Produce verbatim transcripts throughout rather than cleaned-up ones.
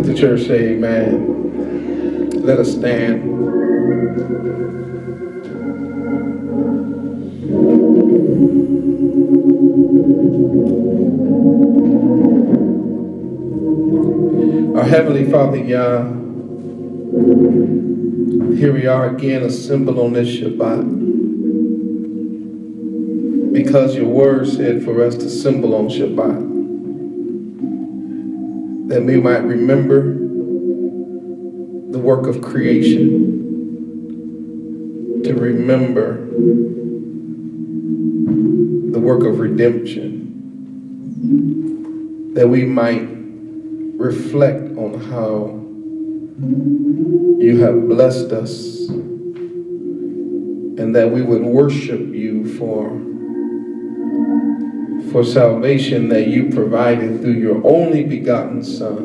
The church say amen. Let us stand. Our Heavenly Father, Yah, here we are again assembled on this Shabbat, because your word said for us to assemble on Shabbat, that we might remember the work of creation, to remember the work of redemption, that we might reflect on how you have blessed us, and that we would worship you for, for salvation that you provided through your only begotten Son,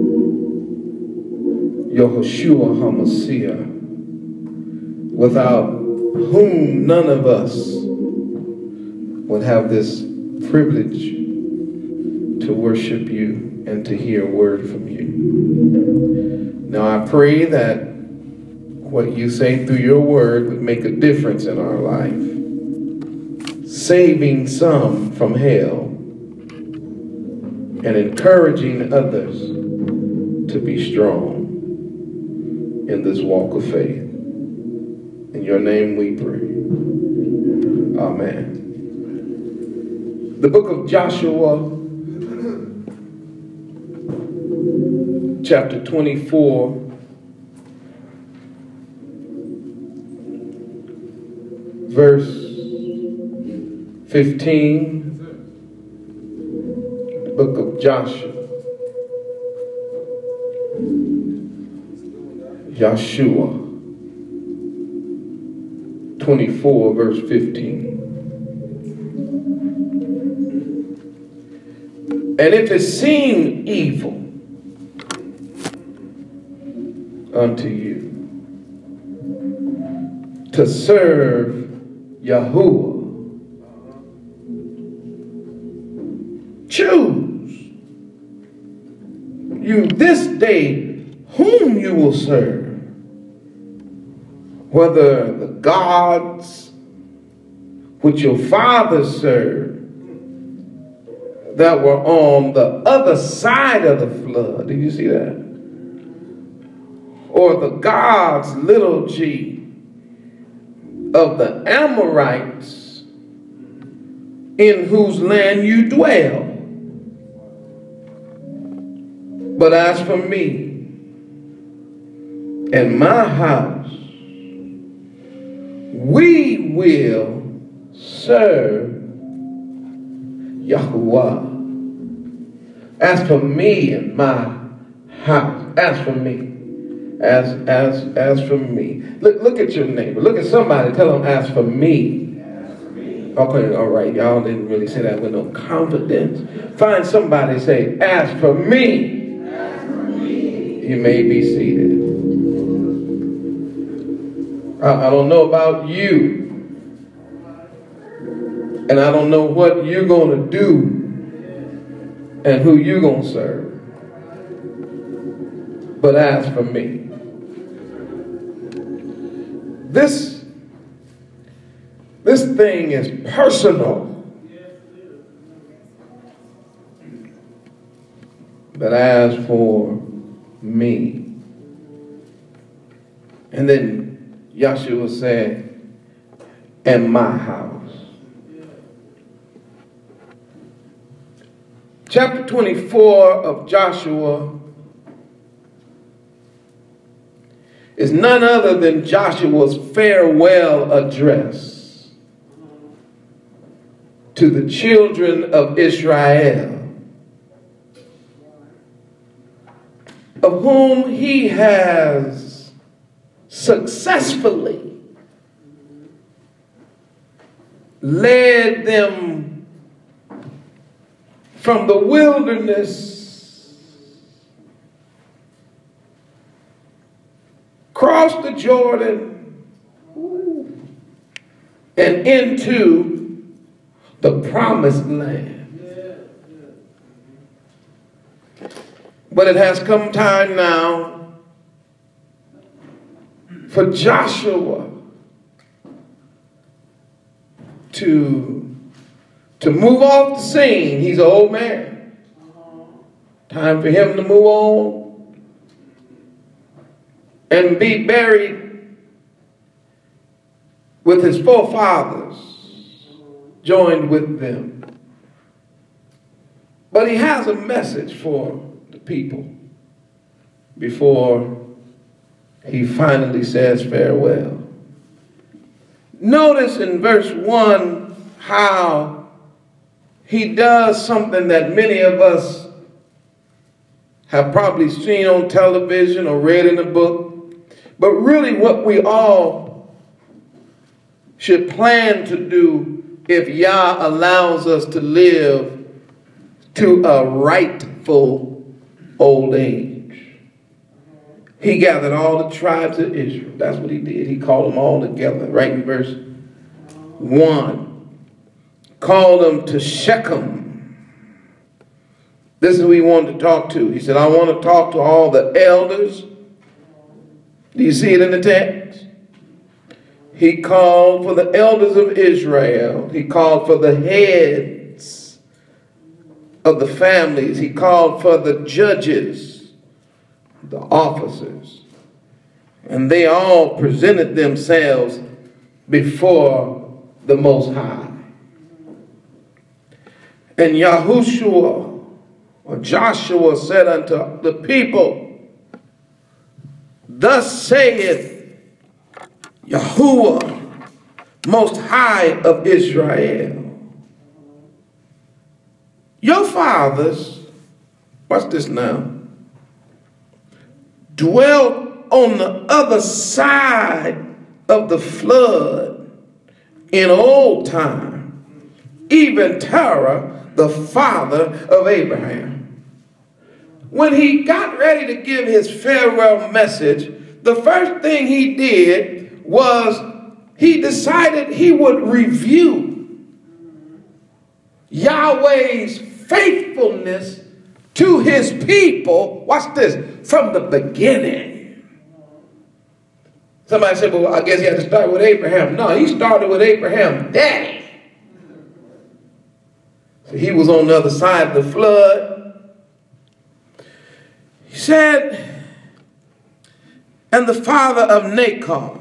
Yahushua HaMashiach, without whom none of us would have this privilege to worship you and to hear a word from you. Now I pray that what you say through your word would make a difference in our life, saving some from hell and encouraging others to be strong in this walk of faith. In your name we pray. Amen. The book of Joshua, chapter twenty-four, verse fifteen. The book of Joshua, Joshua twenty-four, verse fifteen. And if it seem evil unto you to serve Yahuwah, choose you this day whom you will serve, whether the gods which your fathers served that were on the other side of the flood. Did you see that? Or the gods, little g, of the Amorites in whose land you dwell. But as for me and my house, we will serve Yahuwah. As for me and my house, as for me, as as as for me. Look look at your neighbor. Look at somebody. Tell them, as for me. As for me. Okay, all right. Y'all didn't really say that with no confidence. Find somebody and say, as for me. As for me. You may be seated. I, I don't know about you. And I don't know what you're going to do and who you're going to serve. But as for me, this, this thing is personal. But as for me, and then Yahshua said, and my house. Chapter twenty-four of Joshua is none other than Joshua's farewell address to the children of Israel, of whom he has successfully led them from the wilderness, crossed the Jordan, and into the promised land. But it has come time now for Joshua to, to move off the scene. He's an old man. Time for him to move on and be buried with his forefathers, joined with them. But he has a message for the people before he finally says farewell. Notice in verse one how he does something that many of us have probably seen on television or read in a book, but really what we all should plan to do if Yah allows us to live to a rightful old age. He gathered all the tribes of Israel. That's what he did. He called them all together, right in verse one. Called them to Shechem. This is who he wanted to talk to. He said, I want to talk to all the elders. Do you see it in the text? He called for the elders of Israel. He called for the heads of the families. He called for the judges, the officers. And they all presented themselves before the Most High. And Yahushua, or Joshua, said unto the people, Thus saith Yahuwah, Most High of Israel. Your fathers, watch this now, dwelt on the other side of the flood in old time, even Terah, the father of Abraham. When he got ready to give his farewell message, the first thing he did was he decided he would review Yahweh's faithfulness to his people. Watch this, from the beginning. Somebody said, well, I guess he had to start with Abraham. No, he started with Abraham, daddy. So he was on the other side of the flood. He said, and the father of Nachor.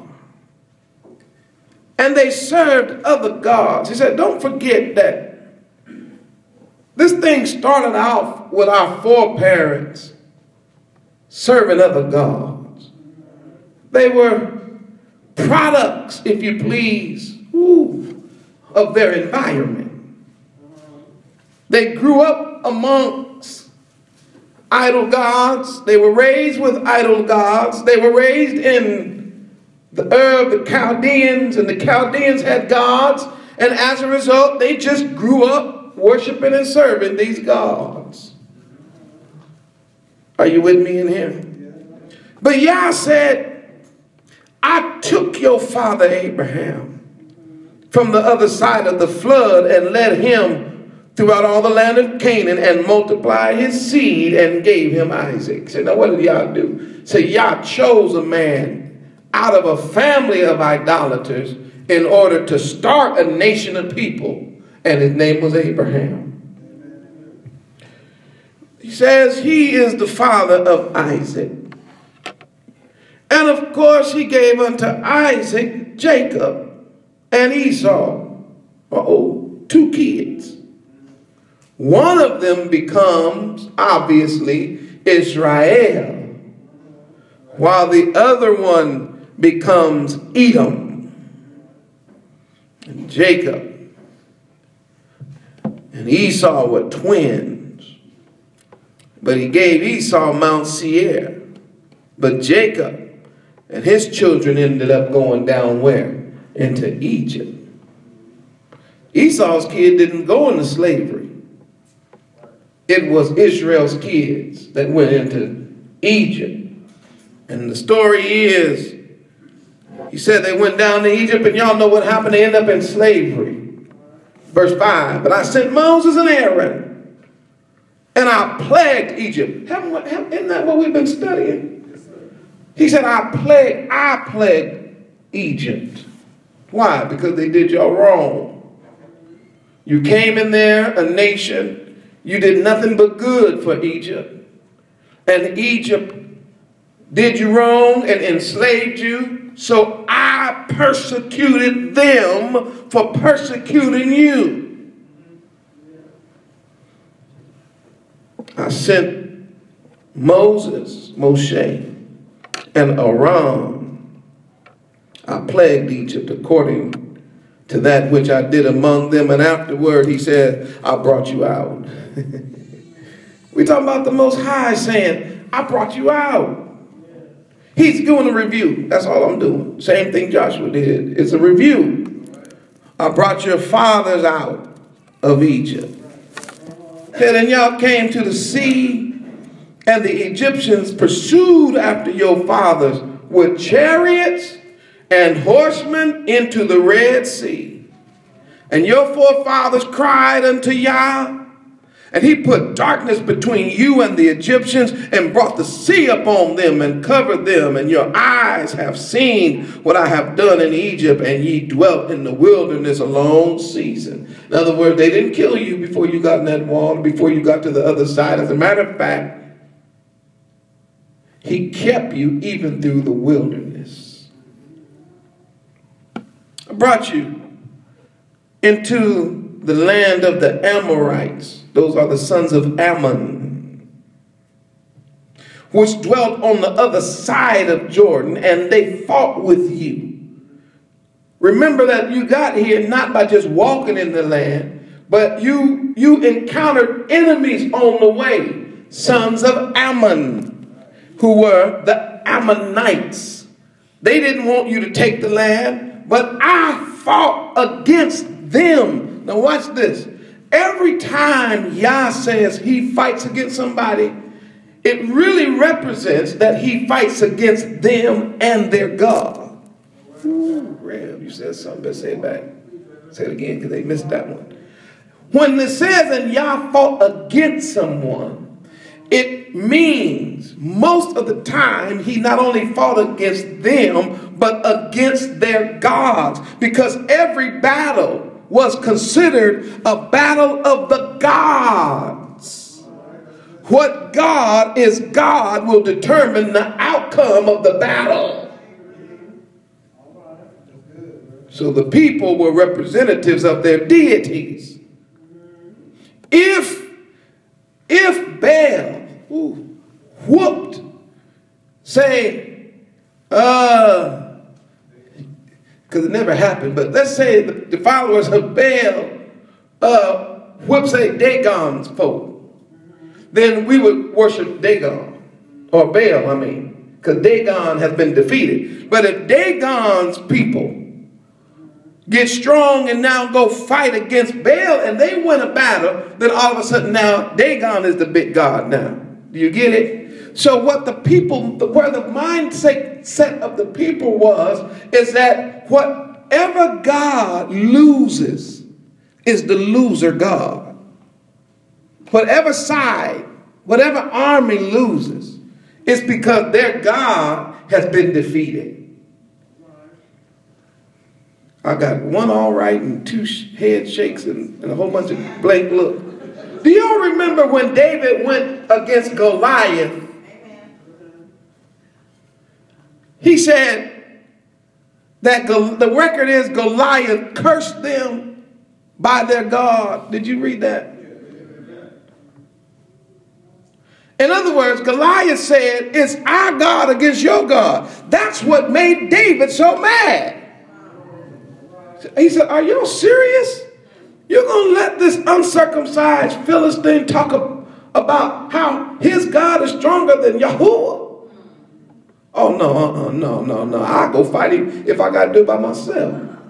And they served other gods. He said, don't forget that this thing started off with our foreparents serving other gods. They were products, if you please, ooh, of their environment. They grew up amongst idol gods. They were raised with idol gods. They were raised in the Ur of the Chaldeans, and the Chaldeans had gods. And as a result, they just grew up worshiping and serving these gods. Are you with me in here? But Yah said, I took your father Abraham from the other side of the flood and led him throughout all the land of Canaan and multiplied his seed and gave him Isaac. So now what did Yah do? So Yah chose a man out of a family of idolaters in order to start a nation of people. And his name was Abraham. He says he is the father of Isaac. And of course he gave unto Isaac Jacob and Esau. Uh-oh, two kids. One of them becomes, obviously, Israel, while the other one becomes Edom. And Jacob and Esau were twins, but he gave Esau Mount Seir. But Jacob and his children ended up going down where? Into Egypt. Esau's kid didn't go into slavery. It was Israel's kids that went into Egypt. And the story is, he said they went down to Egypt, and y'all know what happened. They ended up in slavery. Verse five, but I sent Moses and Aaron and I plagued Egypt. Haven't, haven't, isn't that what we've been studying? He said, I plagued, I plagued Egypt. Why? Because they did y'all wrong. You came in there, a nation, you did nothing but good for Egypt. And Egypt did you wrong and enslaved you. So I persecuted them for persecuting you. I sent Moses, Moshe, and Aaron. I plagued Egypt according to that which I did among them. And afterward, he said, I brought you out. We're talking about the Most High saying, I brought you out. He's doing a review. That's all I'm doing. Same thing Joshua did. It's a review. I brought your fathers out of Egypt. And then y'all came to the sea, and the Egyptians pursued after your fathers with chariots and horsemen into the Red Sea. And your forefathers cried unto Yah, and he put darkness between you and the Egyptians and brought the sea upon them and covered them. And your eyes have seen what I have done in Egypt, and ye dwelt in the wilderness a long season. In other words, they didn't kill you before you got in that wall, before you got to the other side. As a matter of fact, he kept you even through the wilderness. I brought you into the land of the Amorites. Those are the sons of Ammon, which dwelt on the other side of Jordan, and they fought with you. Remember that you got here not by just walking in the land, but you, you encountered enemies on the way, sons of Ammon, who were the Ammonites. They didn't want you to take the land, but I fought against them. Now watch this. Every time Yah says he fights against somebody, it really represents that he fights against them and their God. Ooh, Rev, you said something, but say it back. Say it again because they missed that one. When it says that Yah fought against someone, it means most of the time he not only fought against them, but against their gods. Because every battle was considered a battle of the gods. What God is God will determine the outcome of the battle. So the people were representatives of their deities. If, if Baal ooh, whooped, say, uh, because it never happened, but let's say the, the followers of Baal uh, whip, say, Dagon's folk, then we would worship Dagon, or Baal, I mean, because Dagon has been defeated. But if Dagon's people get strong and now go fight against Baal and they win a battle, then all of a sudden now Dagon is the big god now. Do you get it? So what the people, where the mindset set of the people was, is that whatever God loses is the loser God. Whatever side, whatever army loses, it's because their God has been defeated. I got one all right and two head shakes and, and a whole bunch of blank look. Do y'all remember when David went against Goliath? He said that the record is Goliath cursed them by their God. Did you read that? In other words, Goliath said, it's our God against your God. That's what made David so mad. He said, are y'all serious? You're going to let this uncircumcised Philistine talk about how his God is stronger than Yahuwah? Oh, no, uh-uh, no, no, no. I'll go fight him if I got to do it by myself.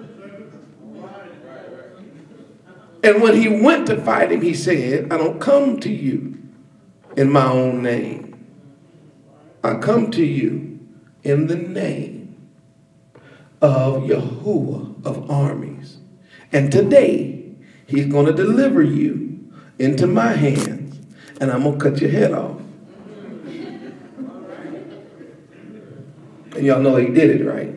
And when he went to fight him, he said, I don't come to you in my own name. I come to you in the name of Yahuwah of armies. And today, he's going to deliver you into my hands. and I'm going to cut your head off. And y'all know he did it, right?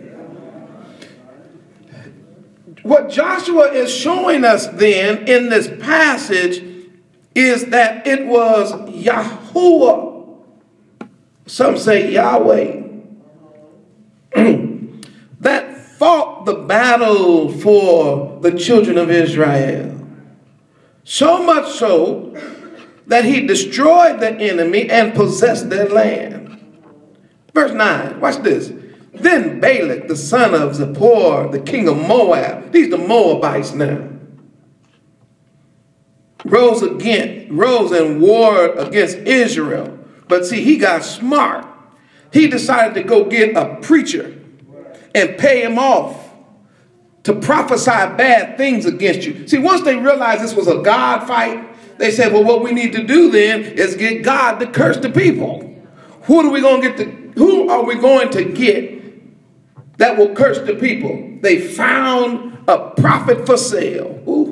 What Joshua is showing us then in this passage is that it was Yahuwah, some say Yahweh, that fought the battle for the children of Israel. So much so that he destroyed the enemy and possessed their land. Verse nine, watch this. Then Balak, the son of Zippor, the king of Moab, these the Moabites now, rose again, rose and warred against Israel. But see, he got smart. He decided to go get a preacher and pay him off to prophesy bad things against you. See, once they realized this was a God fight, they said, well, what we need to do then is get God to curse the people. Who are we going to get to, who are we going to get that will curse the people? They found a prophet for sale. Ooh.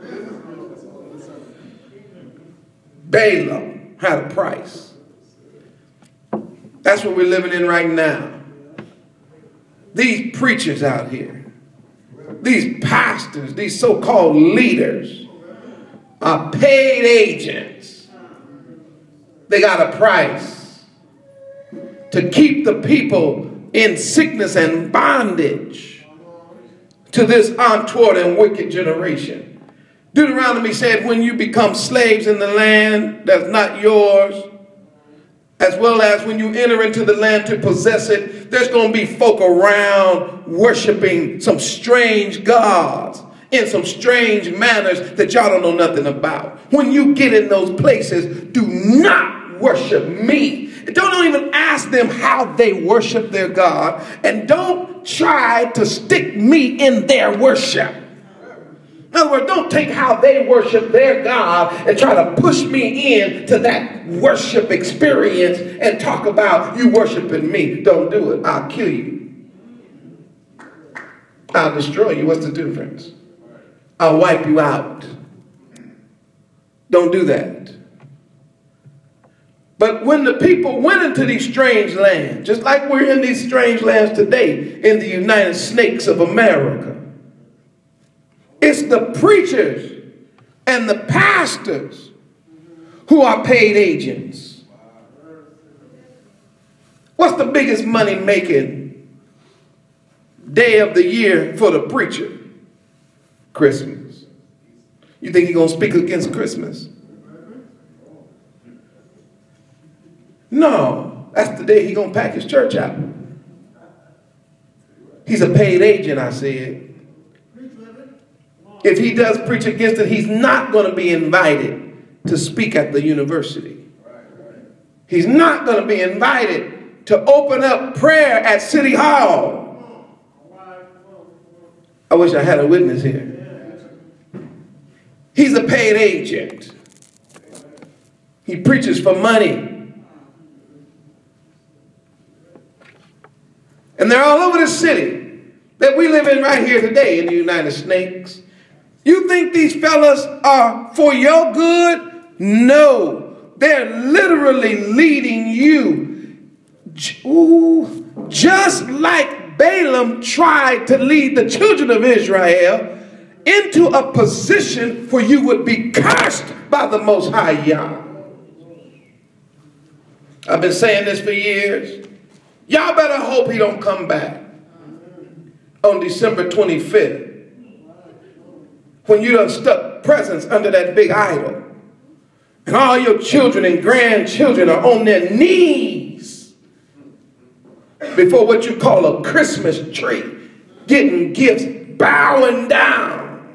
Balaam had a price. That's what we're living in right now. These preachers out here, these pastors, these so-called leaders are paid agents. They got a price to keep the people in sickness and bondage to this untoward and wicked generation. Deuteronomy said, when you become slaves in the land that's not yours, as well as when you enter into the land to possess it, there's going to be folk around worshiping some strange gods in some strange manners that y'all don't know nothing about. When you get in those places, do not worship me. Don't even ask them how they worship their God, and don't try to stick me in their worship. In other words, don't take how they worship their God and try to push me in to that worship experience and talk about you worshiping me. Don't do it. I'll kill you. I'll destroy you. What's the difference? I'll wipe you out. Don't do that. But when the people went into these strange lands, just like we're in these strange lands today in the United States of America, it's the preachers and the pastors who are paid agents. What's the biggest money making day of the year for the preacher? Christmas. You think he's going to speak against Christmas? No, that's the day he's going to pack his church out. He's a paid agent, I said. If he does preach against it, he's not going to be invited to speak at the university. He's not going to be invited to open up prayer at City Hall. I wish I had a witness here. He's a paid agent. He preaches for money. And they're all over the city that we live in right here today in the United States. You think these fellas are for your good? No. They're literally leading you. Ooh, just like Balaam tried to lead the children of Israel into a position where you would be cursed by the Most High Yah. I've been saying this for years. Y'all better hope he don't come back on December twenty-fifth. When you done stuck presents under that big idol. And all your children and grandchildren are on their knees before what you call a Christmas tree, getting gifts, bowing down.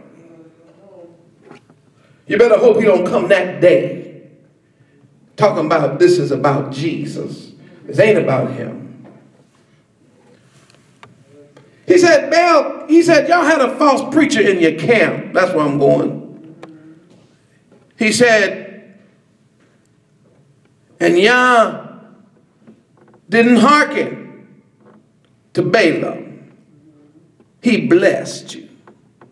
You better hope he don't come that day talking about this is about Jesus. This ain't about him. He said, Bel, he said, y'all had a false preacher in your camp. That's where I'm going. He said, and Yah didn't hearken to Balaam. He blessed you.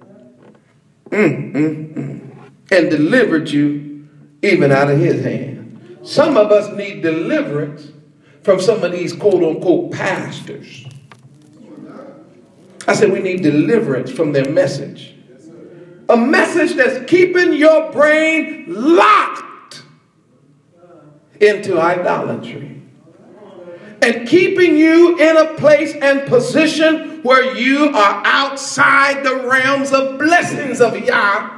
Mm, mm, mm, and delivered you even out of his hand. Some of us need deliverance from some of these quote unquote pastors. I said we need deliverance from their message. A message that's keeping your brain locked into idolatry and keeping you in a place and position where you are outside the realms of blessings of Yah.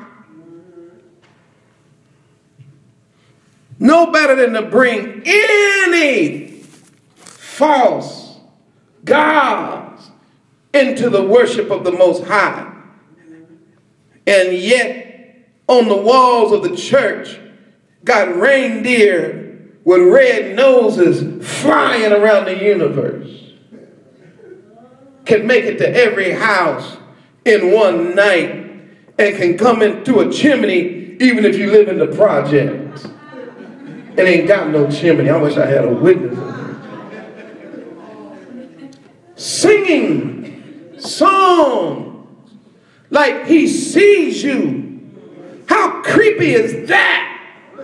No better than to bring any false gods into the worship of the Most High. And yet, on the walls of the church, got reindeer with red noses flying around the universe. Can make it to every house in one night and can come into a chimney even if you live in the projects. It ain't got no chimney. I wish I had a witness. Singing songs like he sees you. How creepy is that?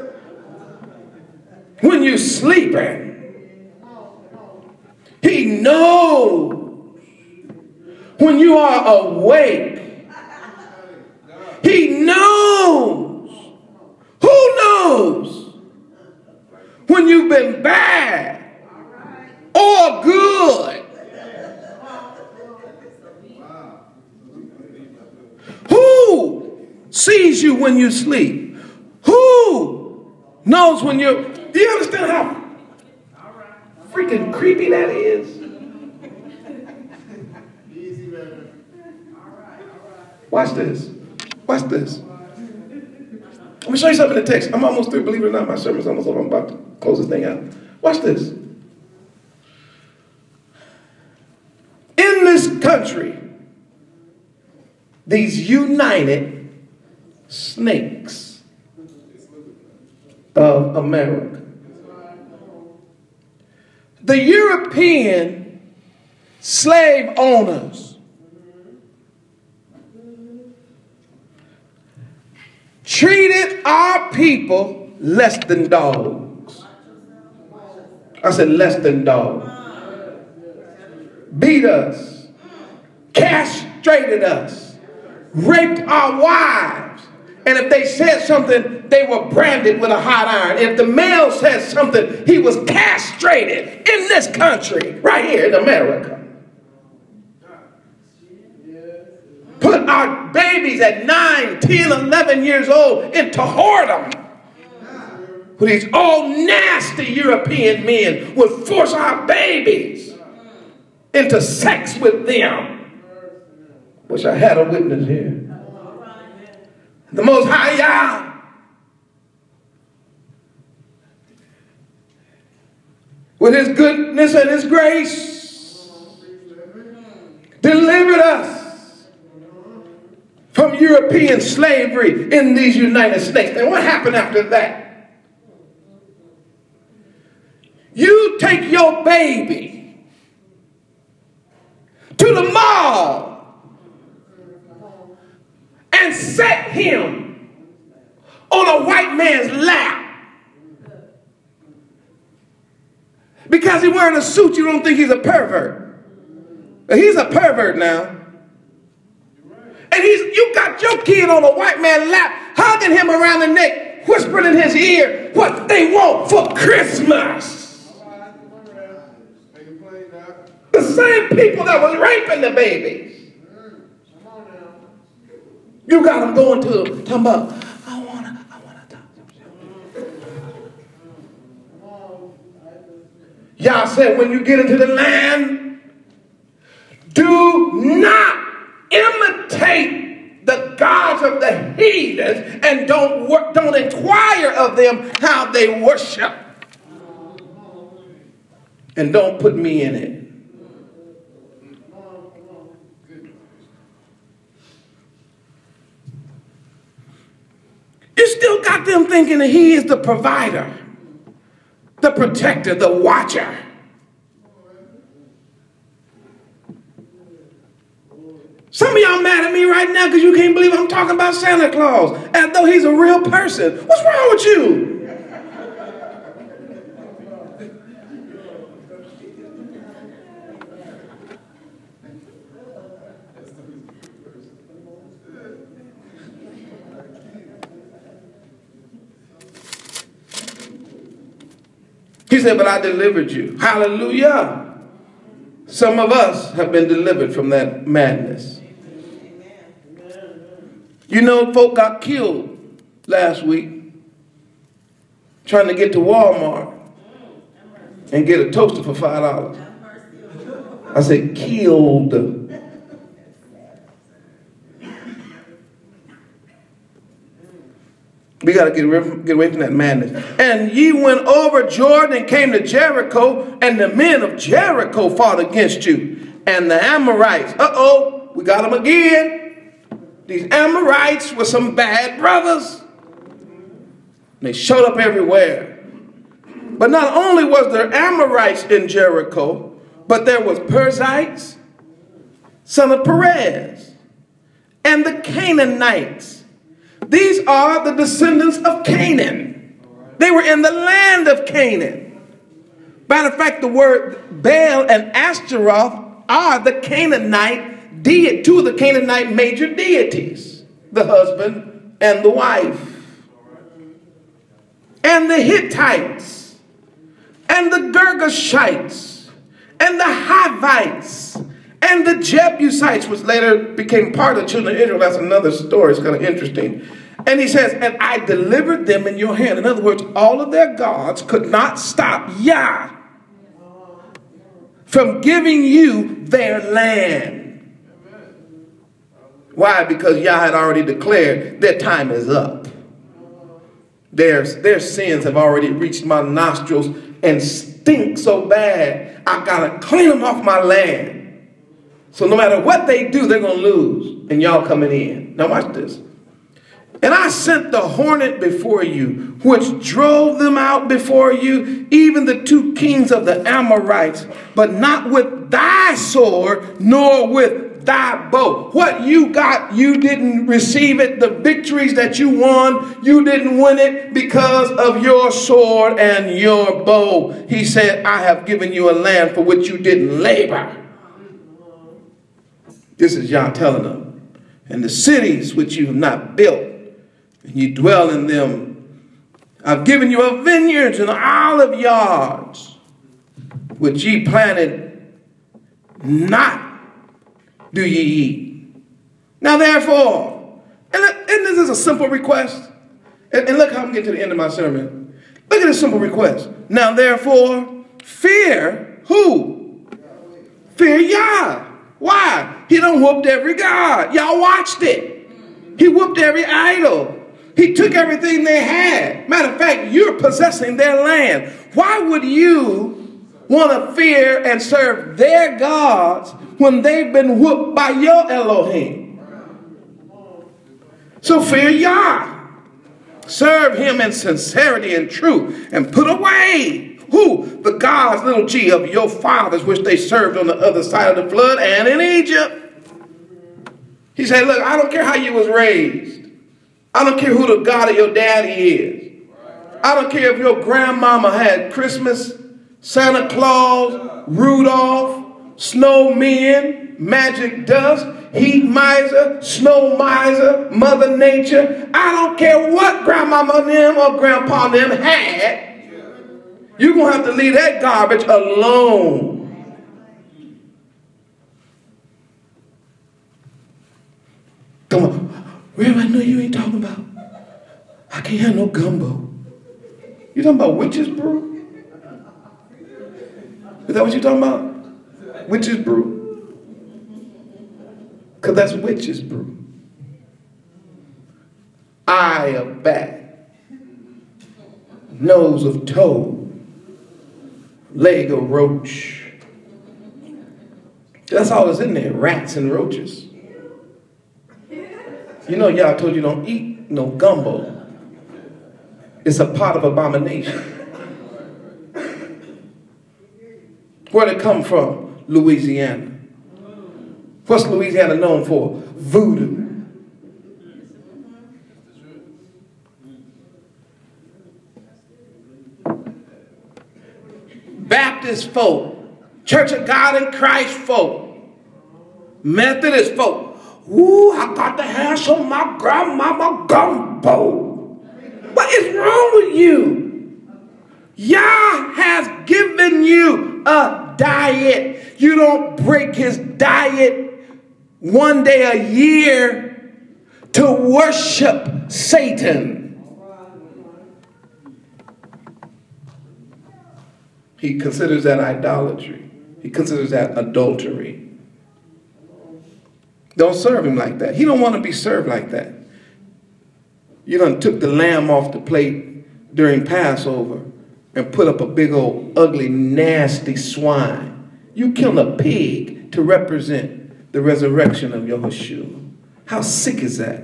When you're sleeping, he knows. When you are awake, he knows. Who knows? When you've been bad or good. Who sees you when you sleep? Who knows when you're... Do you understand how freaking creepy that is? Watch this. Watch this. Let me show you something in the text. I'm almost through. Believe it or not, my sermon's almost over. I'm about to close this thing out. Watch this. In this country, these united snakes of America, the European slave owners treated our people less than dogs. I said less than dogs. Beat us, castrated us, raped our wives, and if they said something, they were branded with a hot iron. If the male said something, he was castrated in this country, right here in America. Put our babies at nine, ten, eleven years old into whoredom. With these old nasty European men would force our babies into sex with them. Wish I had a witness here. The Most High Yah with his goodness and his grace delivered us from European slavery in these United States. And what happened after that? You take your baby to the mall and set him on a white man's lap. Because he's wearing a suit, you don't think he's a pervert. But he's a pervert now. And he's, you got your kid on a white man's lap, hugging him around the neck, whispering in his ear what they want for Christmas. The same people that was raping the babies. You got them going to them, talking about, I want to, I want to talk to you. Yah said, when you get into the land, do not imitate the gods of the heathens and don't, wor- don't inquire of them how they worship. And don't put me in it. You still got them thinking that he is the provider, the protector, the watcher. Some of y'all mad at me right now because you can't believe I'm talking about Santa Claus as though he's a real person. What's wrong with you? He said, but I delivered you. Hallelujah. Some of us have been delivered from that madness. You know, folk got killed last week trying to get to Walmart and get a toaster for five dollars. I said, killed. We got to get away, from, get away from that madness. And ye went over Jordan and came to Jericho, and the men of Jericho fought against you. And the Amorites, uh-oh, we got them again. These Amorites were some bad brothers. They showed up everywhere. But not only was there Amorites in Jericho, but there was Perizzites, son of Perez, and the Canaanites. These are the descendants of Canaan. They were in the land of Canaan. Matter of fact, the word Baal and Ashtaroth are the Canaanite deity, two of the Canaanite major deities, the husband and the wife. And the Hittites, and the Girgashites, and the Hivites, and the Jebusites, which later became part of the children of Israel. That's another story. It's kind of interesting. And he says, and I delivered them in your hand. In other words, all of their gods could not stop Yah from giving you their land. Why? Because Yah had already declared their time is up. Their, their sins have already reached my nostrils and stink so bad, I got to clean them off my land. So no matter what they do, they're going to lose. And y'all coming in. Now watch this. And I sent the hornet before you, which drove them out before you, even the two kings of the Amorites, but not with thy sword, nor with thy bow. What you got, you didn't receive it. The victories that you won, you didn't win it because of your sword and your bow. He said, I have given you a land for which you didn't labor. This is Yah telling them. And the cities which you have not built, and you dwell in them, I've given you a vineyards and olive yards, which ye planted, not do ye eat. Now therefore, and, and this is a simple request, and, and look how I'm getting to the end of my sermon. Look at this simple request. Now therefore, fear who? Fear Yah. Why? He done whooped every god. Y'all watched it. He whooped every idol. He took everything they had. Matter of fact, you're possessing their land. Why would you want to fear and serve their gods when they've been whooped by your Elohim? So fear Yah. Serve him in sincerity and truth, and put away who? The gods, little g, of your fathers, which they served on the other side of the flood and in Egypt. He said, look, I don't care how you was raised. I don't care who the God of your daddy is. I don't care if your grandmama had Christmas, Santa Claus, Rudolph, snowmen, magic dust, heat miser, snow miser, mother nature. I don't care what grandmama them or grandpa them had. You're going to have to leave that garbage alone. Come on. Rev, I know you ain't talking about. I can't have no gumbo. You talking about witch's brew? Is that what you talking about? Witch's brew? Because that's witch's brew. Eye of bat. Nose of toad. Leg of roach. That's all that's in there. Rats and roaches. You know, Yah told you don't eat no gumbo. It's a pot of abomination. Where'd it come from? Louisiana. What's Louisiana known for? Voodoo. Baptist folk, Church of God in Christ folk, Methodist folk. Ooh, I got to have some of my grandmama gumbo. What is wrong with you? Yah has given you a diet. You don't break his diet one day a year to worship Satan. He considers that idolatry. He considers that adultery. Don't serve him like that. He don't want to be served like that. You done took the lamb off the plate during Passover and put up a big old ugly nasty swine. You killed a pig to represent the resurrection of Yahushua. How sick is that?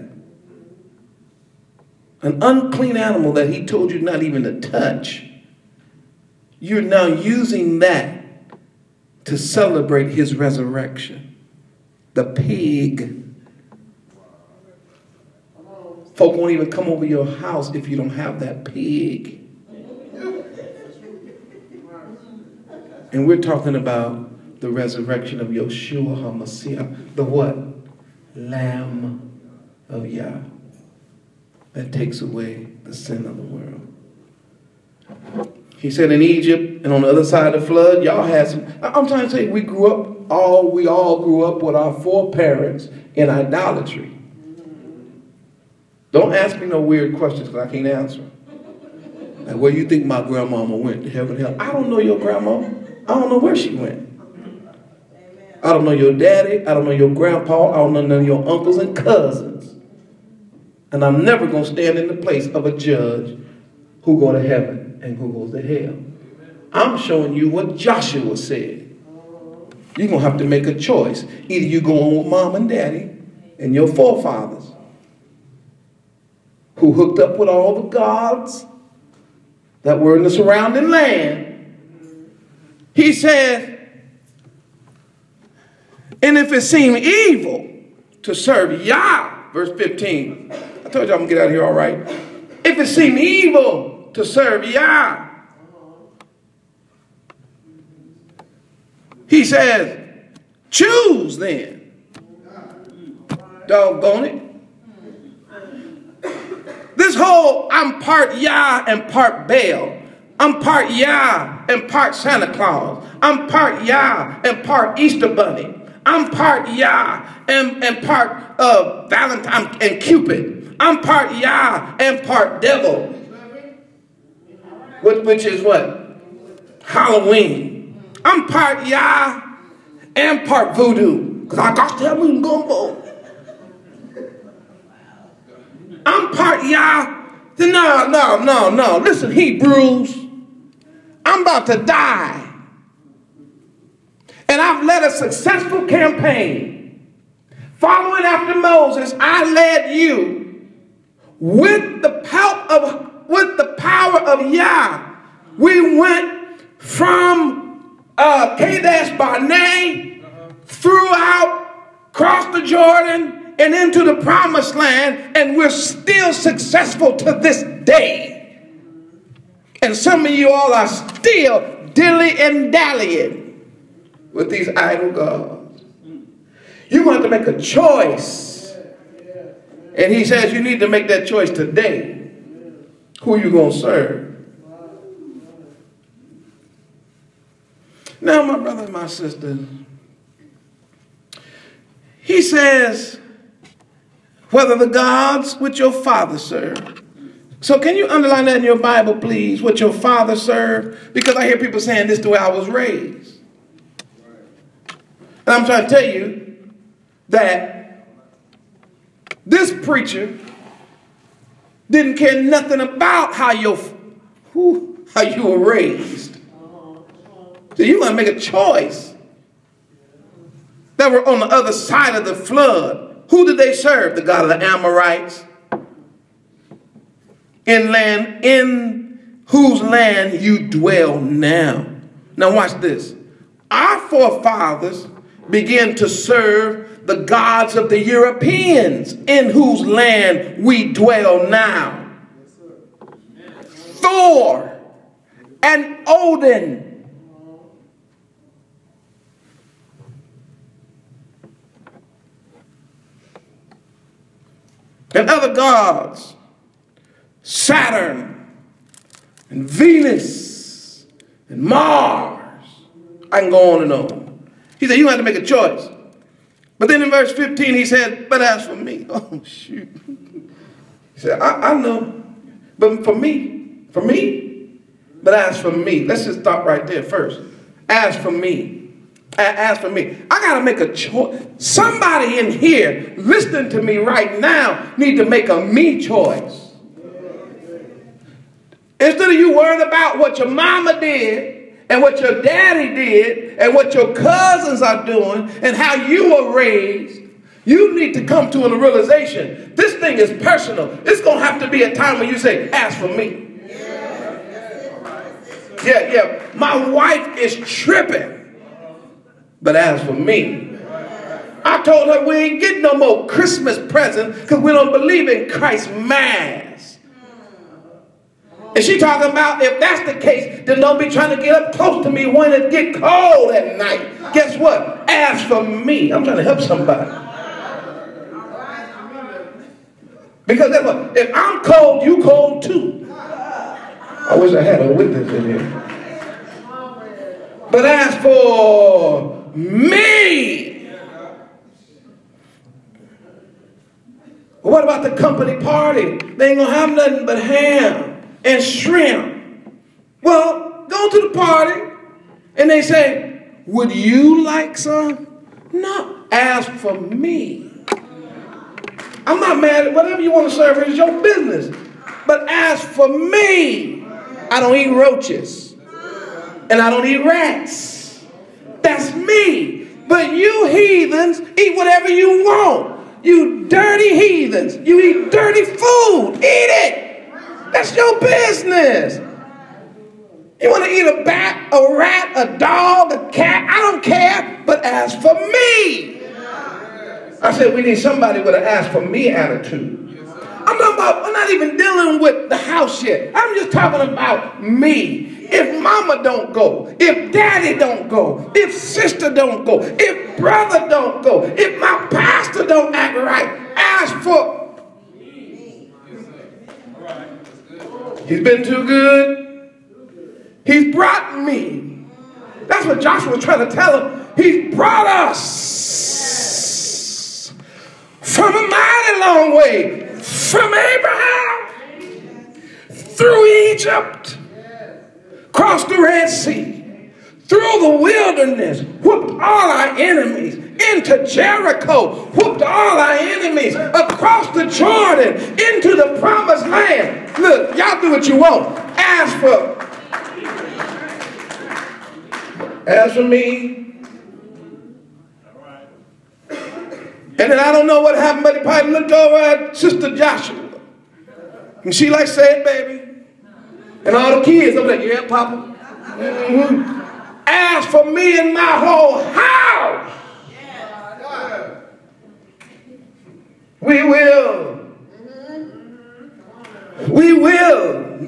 An unclean animal that he told you not even to touch. You're now using that to celebrate his resurrection. The pig. Folk won't even come over your house if you don't have that pig. And we're talking about the resurrection of Yeshua HaMashiach, the what? Lamb of Yah, that takes away the sin of the world. He said in Egypt and on the other side of the flood, y'all had some. I'm trying to say we grew up, all we all grew up with our foreparents in idolatry. Don't ask me no weird questions because I can't answer. Like, where you think my grandmama went? To heaven, hell? I don't know your grandma. I don't know where she went. I don't know your daddy. I don't know your grandpa. I don't know none of your uncles and cousins. And I'm never going to stand in the place of a judge who go to heaven and who goes to hell. I'm showing you what Joshua said. You're going to have to make a choice. Either you go on with mom and daddy and your forefathers who hooked up with all the gods that were in the surrounding land. He said, and if it seem evil to serve Yah, verse fifteen. I told you I'm going to get out of here all right. If it seem evil to serve Yah, he says, choose then. Doggone it. This whole I'm part Yah and part Baal. I'm part Yah and part Santa Claus. I'm part Yah and part Easter Bunny. I'm part Yah and, and part uh, Valentine and Cupid. I'm part Yah and part devil. Which, which is what? Halloween. I'm part Yah and part voodoo. Because I got to have me gumbo. I'm part Yah. No, no, no, no. Listen, Hebrews. I'm about to die. And I've led a successful campaign. Following after Moses, I led you with the help of, with the power of Yah. We went from uh, Kadesh Barnea throughout, crossed the Jordan, and into the promised land, and we're still successful to this day. And some of you all are still dilly and dallying with these idol gods. You're going to have to make a choice. And he says you need to make that choice today. Who are you going to serve? Now, my brother and my sister, he says, whether the gods which your father served. So can you underline that in your Bible, please, what your father served? Because I hear people saying this is the way I was raised. And I'm trying to tell you that this preacher didn't care nothing about how, your, whew, how you were raised. So you're going to make a choice. That were on the other side of the flood. Who did they serve? The God of the Amorites. In land, in whose land you dwell now. Now watch this. Our forefathers began to serve the gods of the Europeans in whose land we dwell now. Thor and Odin. And other gods. Saturn and Venus and Mars. I can go on and on. He said, you have to make a choice. But then in verse fifteen, he said, but as for me, oh, shoot. He said, I, I know, but for me, for me, but as for me, let's just stop right there first. As for me, as for me, I got to make a choice. Somebody in here listening to me right now need to make a me choice. Instead of you worrying about what your mama did and what your daddy did and what your cousins are doing and how you were raised, you need to come to a realization. This thing is personal. It's going to have to be a time when you say, as for me. Yeah, yeah. My wife is tripping. But as for me, I told her we ain't getting no more Christmas presents because we don't believe in Christ's Mass. And she talking about if that's the case, then don't be trying to get up close to me when it get cold at night. Guess what? As for me, I'm trying to help somebody. Because that's what, if I'm cold, you cold too. I wish I had a witness in here. But as for me, what about the company party? They ain't gonna have nothing but ham and shrimp. Well, go to the party and they say, would you like some? No. As for me, I'm not mad at whatever you want to serve. It's your business. But as for me, I don't eat roaches. And I don't eat rats. That's me. But you heathens eat whatever you want. You dirty heathens. You eat dirty food. Eat it. That's your business. You want to eat a bat, a rat, a dog, a cat? I don't care. But as for me, I said we need somebody with an as for me attitude. I'm talking about, we're not even dealing with the house yet. I'm just talking about me. If mama don't go, if daddy don't go, if sister don't go, if brother don't go, if my pastor don't act right, as for me. He's been too good. He's brought me. That's what Joshua was trying to tell him. He's brought us from a mighty long way. From Abraham, through Egypt, crossed the Red Sea, through the wilderness, whooped all our enemies, into Jericho, whooped all our enemies, across the Jordan, into the promised land. Look, y'all do what you want. As for, as for me, and then I don't know what happened, but he probably looked over at Sister Joshua. And she like, say it, baby. And all the kids over there, yeah, Papa. Mm-hmm. As for me and my whole house, we will. We will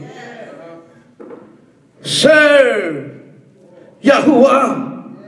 serve Yahuwah.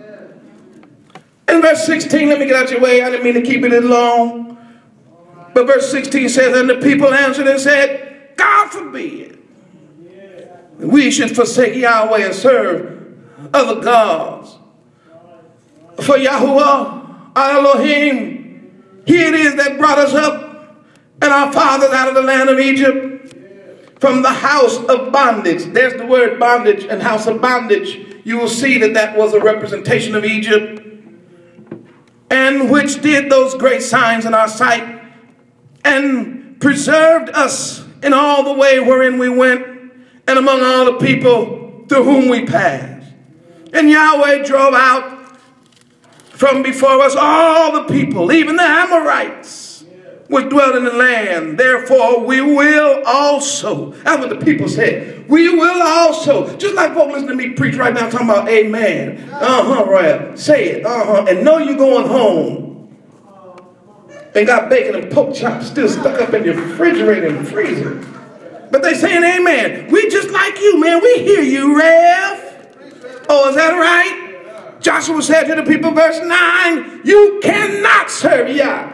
In verse sixteen, let me get out your way. I didn't mean to keep it in long. But verse sixteen says, and the people answered and said, God forbid we should forsake Yahweh and serve other gods. For Yahuwah, our Elohim, he it is that brought us up and our fathers out of the land of Egypt from the house of bondage. There's the word bondage and house of bondage. You will see that that was a representation of Egypt. And which did those great signs in our sight and preserved us in all the way wherein we went and among all the people through whom we passed. And Yahweh drove out from before us all the people, even the Amorites, which dwelt in the land. Therefore we will also, that's what the people said, we will also, just like folks listening to me preach right now talking about amen. Uh-huh, right. Say it, uh-huh. And know you're going home and got bacon and pork chops still stuck up in your refrigerator and freezer. But they saying amen. We just like you, man. We hear you, Rev. Oh, is that right? Joshua said to the people, verse nine, you cannot serve Yah.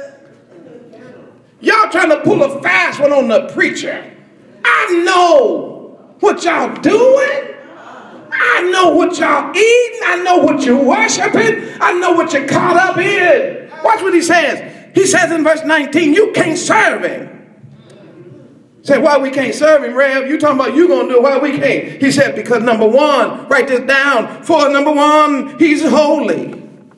Y'all trying to pull a fast one on the preacher. I know what y'all doing. I know what y'all eating. I know what you're worshiping. I know what you're caught up in. Watch what he says. He says in verse nineteen, you can't serve him. Say, why we can't serve him, Rev? You talking about you going to do it, why we can't? He said, because number one, write this down. For number one, he's holy.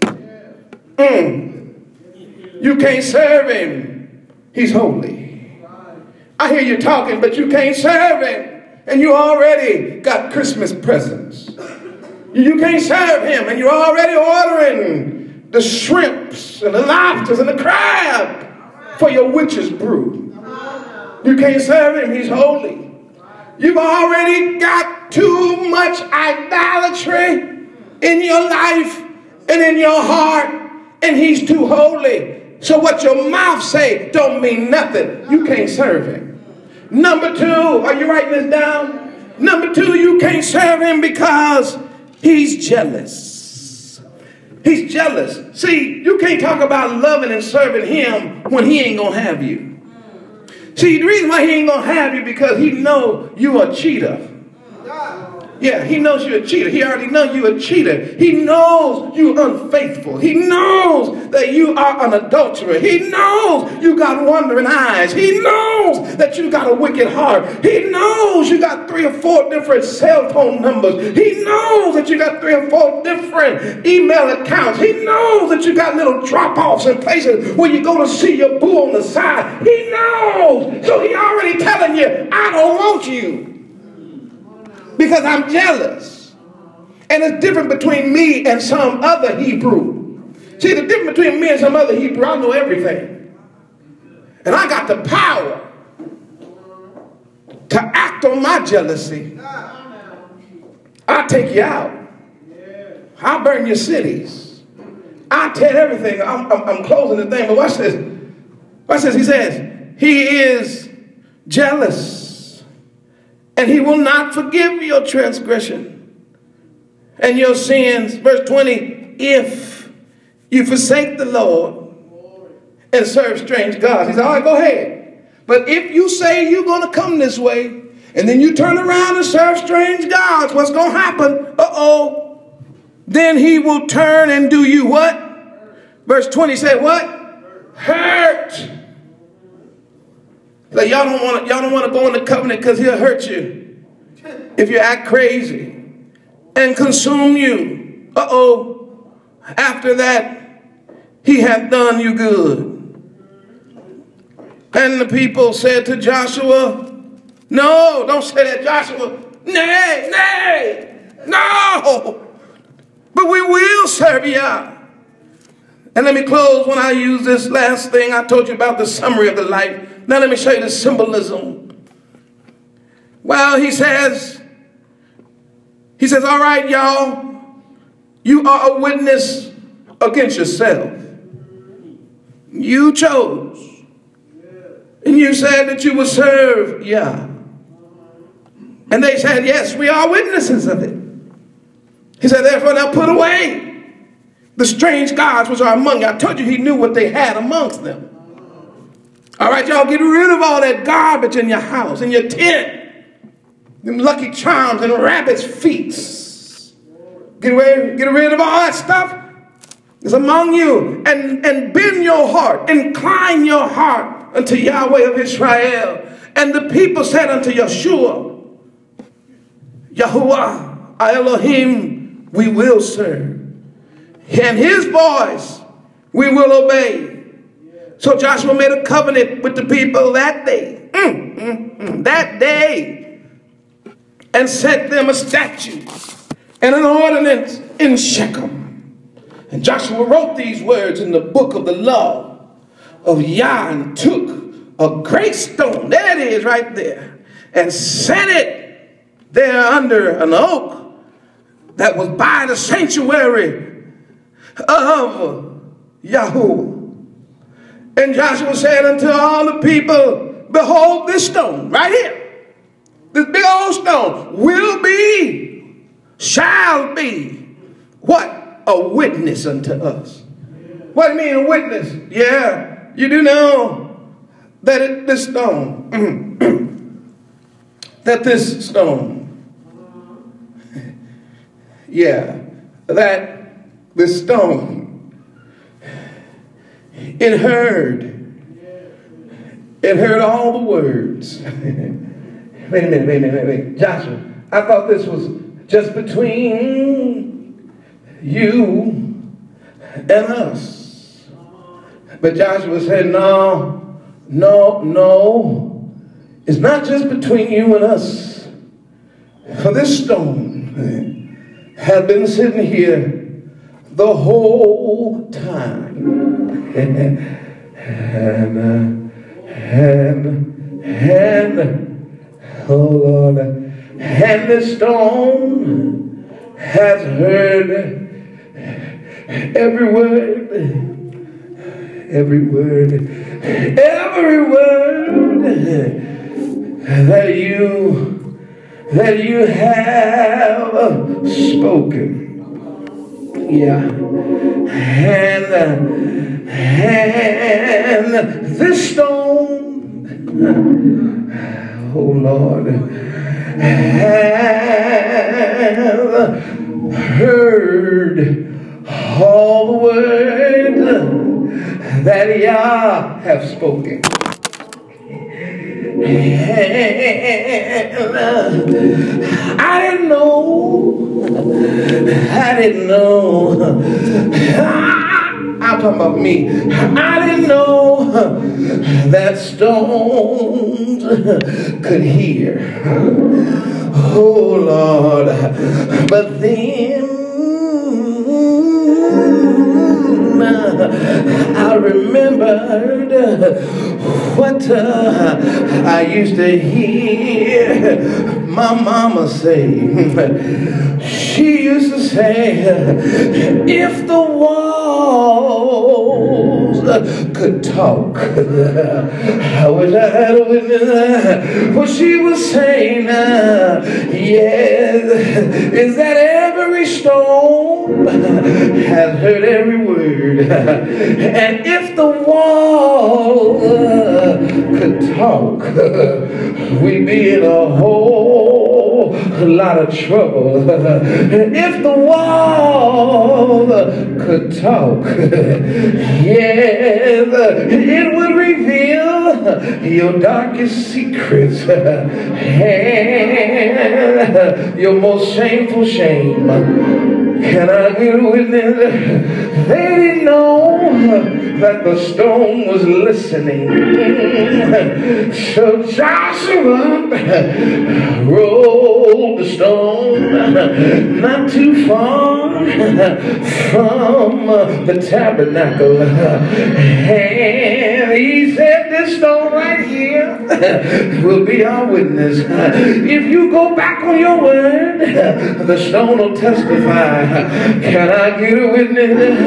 Mm. You can't serve him. He's holy. I hear you talking, but you can't serve him. And you already got Christmas presents. You can't serve him, and you're already ordering the shrimps and the lobsters and the crab for your witch's brew. You can't serve him. He's holy. You've already got too much idolatry in your life and in your heart, and he's too holy. So what your mouth say don't mean nothing. You can't serve him. Number two, are you writing this down? Number two, you can't serve him because he's jealous. He's jealous. See, you can't talk about loving and serving him when he ain't gonna have you. See, the reason why he ain't gonna have you because he know you a cheater. Yeah, he knows you're a cheater. He already knows you're a cheater. He knows you're unfaithful. He knows that you are an adulterer. He knows you got wandering eyes. He knows that you got a wicked heart. He knows you got three or four different cell phone numbers. He knows that you got three or four different email accounts. He knows that you got little drop-offs in places where you go to see your boo on the side. He knows. So he already telling you, I don't want you. Because I'm jealous. And it's different between me and some other Hebrew. See, the difference between me and some other Hebrew, I know everything. And I got the power to act on my jealousy. I'll take you out. I'll burn your cities. I'll tear everything. I'm, I'm, I'm closing the thing, but watch this. Watch this. He says, he is jealous. And he will not forgive your transgression and your sins. Verse twenty, if you forsake the Lord and serve strange gods. He said, all right, go ahead. But if you say you're going to come this way and then you turn around and serve strange gods, what's going to happen? Uh-oh. Then he will turn and do you what? Verse twenty said what? Hurt. Like y'all don't want to, y'all don't want to go in the covenant because he'll hurt you if you act crazy and consume you. Uh-oh. After that, he hath done you good. And the people said to Joshua, no, don't say that, Joshua. Nay, nay, no. But we will serve Yah. And let me close when I use this last thing. I told you about the summary of the life. Now let me show you the symbolism. Well, he says, he says, all right, y'all, you are a witness against yourself. You chose. And you said that you would serve Yah. And they said, yes, we are witnesses of it. He said, therefore, now put away the strange gods which are among you. I told you he knew what they had amongst them. All right, y'all, get rid of all that garbage in your house, in your tent. Them Lucky Charms and rabbit's feet. Get away, get rid of all that stuff. It's among you. And, and bend your heart, incline your heart unto Yahweh of Israel. And the people said unto Yeshua, Yahuwah, Elohim, we will serve. And his voice we will obey. So Joshua made a covenant with the people that day, mm, mm, mm, that day, and set them a statute and an ordinance in Shechem. And Joshua wrote these words in the book of the law of Yah and took a great stone, there it is right there, and set it there under an oak that was by the sanctuary of Yahweh. And Joshua said unto all the people, behold, this stone right here, this big old stone will be, shall be, what? A witness unto us. What do you mean a witness? Yeah, you do know that it, this stone, that this stone Yeah, that the stone, it heard. It heard all the words. Wait a minute, wait a minute, wait a minute, wait. Joshua, I thought this was just between you and us. But Joshua said, no, no, no. It's not just between you and us. For this stone had been sitting here the whole time. and, uh, and, and, oh Lord, and the stone has heard every word, every word, every word that you, that you have spoken. Yeah. And, and this stone, oh Lord, have heard all the words that Yah have spoken. And I didn't know, I didn't know, I'm talking about me, I didn't know that stones could hear. Oh Lord, but then I remembered what uh, I used to hear my mama say. She used to say, if the walls could talk. I wish I had a witness. What she was saying, uh, yes, is that every stone has heard every word. And if the wall uh, could talk, we'd be in a whole lot of trouble. If the wall could talk, yes, it would reveal your darkest secrets and your most shameful shame. Can I get a witness? They didn't know that the stone was listening. So Joshua rolled the stone not too far from the tabernacle. And he said, this stone right here will be our witness. If you go back on your word, the stone will testify. Can I get a witness?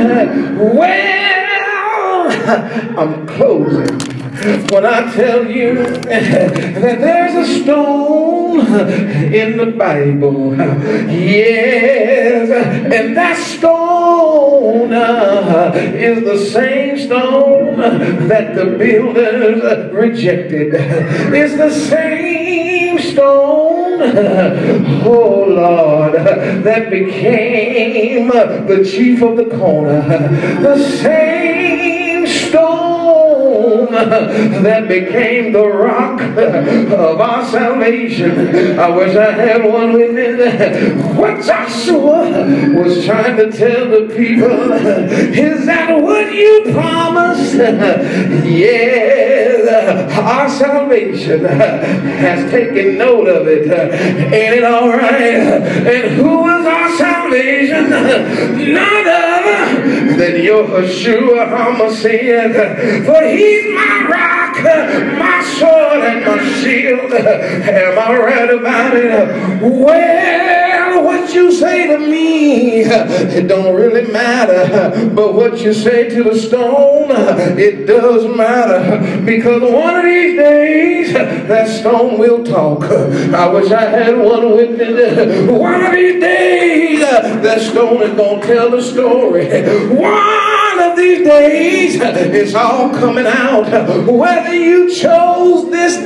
Well, I'm closing when I tell you that there's a stone in the Bible. Yes, and that stone uh, is the same stone that the builders rejected. It's the same stone, oh Lord, that became the chief of the corner. The same stone that became the rock of our salvation. I wish I had one witness. What Joshua was trying to tell the people is that what you promised, yes, our salvation has taken note of it. Ain't it all right? And who is our salvation? None other than Yahushua HaMashiach. For he's my rock, my sword, and my shield. Am I right about it? Well, what you say to me, it don't really matter. But what you say to the stone, it does matter. Because one of these days, that stone will talk. I wish I had one witness. One of these days, that stone is going to tell the story. One of these days, it's all coming out. Whether you chose this day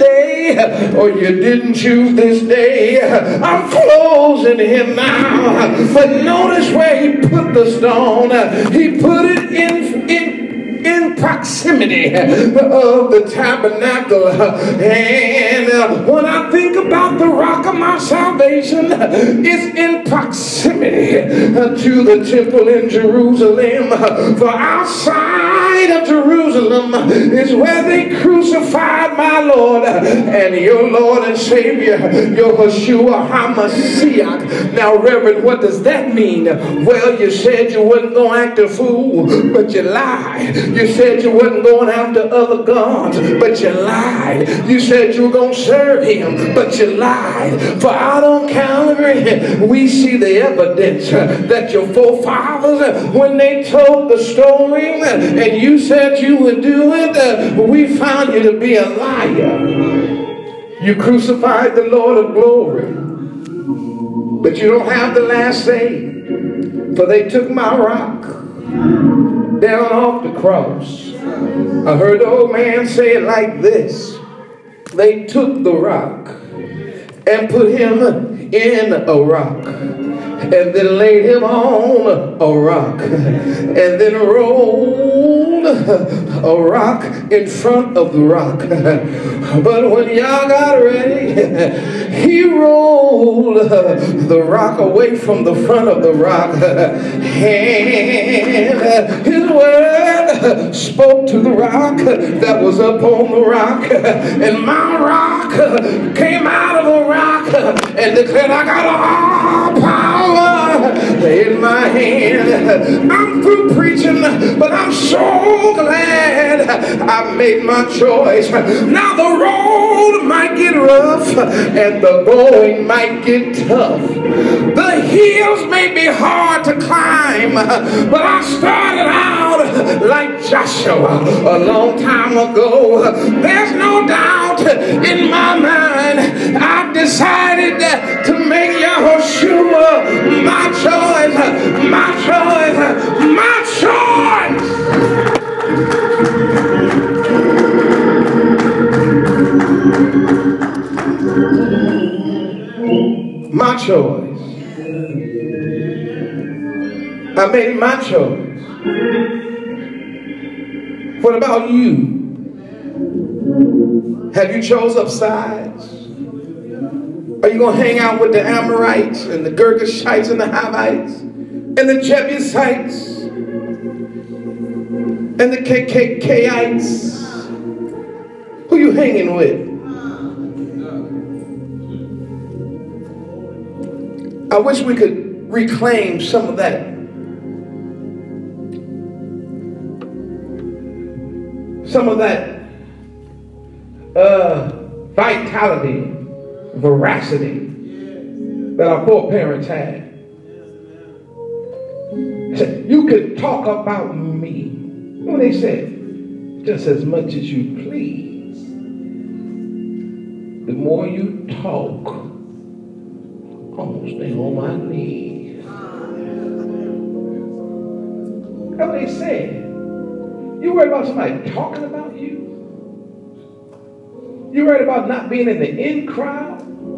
day, or you didn't choose this day. I'm closing him now. But notice where he put the stone. He put it in, in in proximity of the tabernacle. And when I think about the rock of my salvation, it's in proximity to the temple in Jerusalem. For outside of Jerusalem is where they crucified my Lord and your Lord and Savior, your Yeshua HaMashiach. Now, Reverend, what does that mean? Well, you said you wasn't going to act a fool, but you lied. You said you wasn't going after other gods, but you lied. You said you were going to serve him, but you lied. For out on Calvary, we see the evidence that your forefathers, when they told the story, and you said you would do it, we found you to be a liar. You crucified the Lord of glory, but you don't have the last say. For they took my rock down off the cross. I heard the old man say it like this. They took the rock and put him in a rock, and then laid him on a rock, and then rolled a rock in front of the rock. But when y'all got ready, he rolled the rock away from the front of the rock, and his word spoke to the rock that was up on the rock, and my rock came out of the rock and declared, I got all power in my hand. I'm through preaching, but I'm so glad I made my choice. Now the road might get rough and the going might get tough. The hills may be hard to climb, but I started out like Joshua a long time ago. There's no doubt in my mind I've decided to make Yahushua my choice, my choice, my choice. My choice. I made my choice. What about you? Have you chose up sides? Are you going to hang out with the Amorites and the Girgashites and the Hivites and the Jebusites and the K K Kites? Who you hanging with? I wish we could reclaim some of that. Some of that uh, vitality, veracity that our foreparents had. You could talk about me. What they said, just as much as you please. The more you talk, I'm gonna stay on my knees. That's what they said. You worried about somebody talking about you? You worried about not being in the in crowd?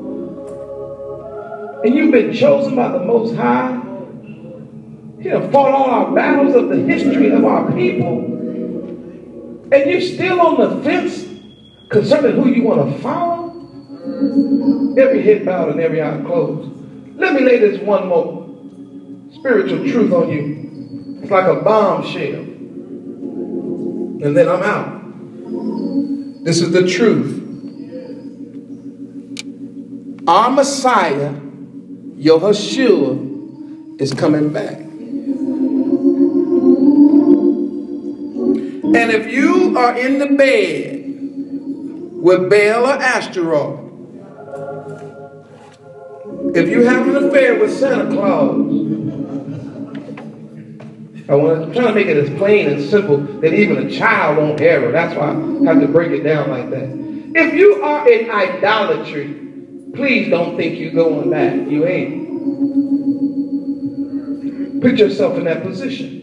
And you've been chosen by the Most High? You have fought all our battles of the history of our people, and you're still on the fence concerning who you want to follow? Every head bowed and every eye closed. Let me lay this one more spiritual truth on you. It's like a bombshell. And then I'm out. This is the truth. Our Messiah, Yahushua, is coming back. And if you are in the bed with Baal or Ashtaroth, if you have an affair with Santa Claus, I want to, I'm trying to make it as plain and simple that even a child won't err. That's why I have to break it down like that. If you are in idolatry, please don't think you're going back. You ain't. Put yourself in that position.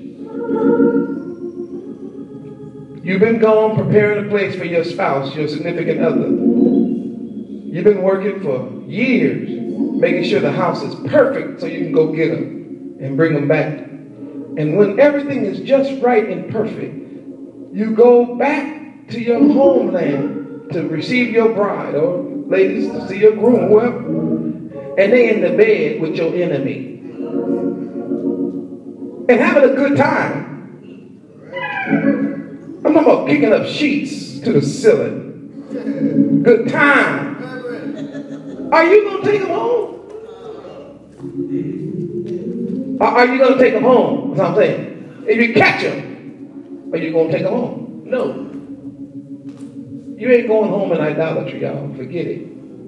You've been gone preparing a place for your spouse, your significant other. You've been working for years, making sure the house is perfect so you can go get them and bring them back. And when everything is just right and perfect, you go back to your homeland to receive your bride, or ladies, to see your groom, whoever. And they in the bed with your enemy. And having a good time. I'm talking about kicking up sheets to the ceiling. Good time. Are you going to take them home? Are you going to take them home? That's what I'm saying. If you catch them, are you going to take them home? No. You ain't going home in idolatry, y'all. Forget it.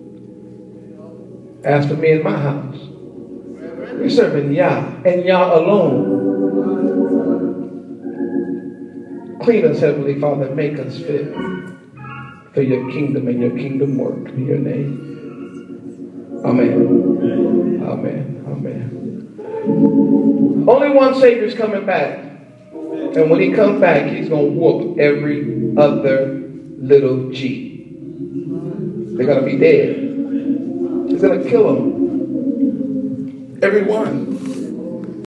As for me and my house, we're serving Yah and Yah alone. Clean us, Heavenly Father. Make us fit for your kingdom and your kingdom work in your name. Amen. Amen. Amen. Only one Savior's coming back. And when he comes back, he's going to whoop every other little G. They're going to be dead. He's going to kill them. Everyone.